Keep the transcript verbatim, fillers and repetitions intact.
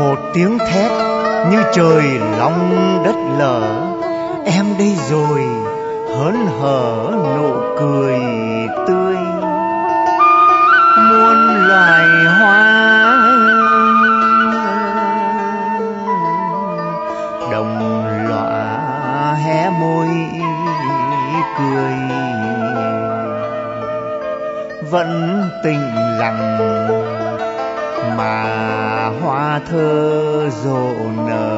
một tiếng thét như trời long đất lở. Em đây rồi, hớn hở nụ cười tươi. Muôn loài hoa đồng lọa hé môi cười, vẫn tình rằng mà hoa thơ rộ nở.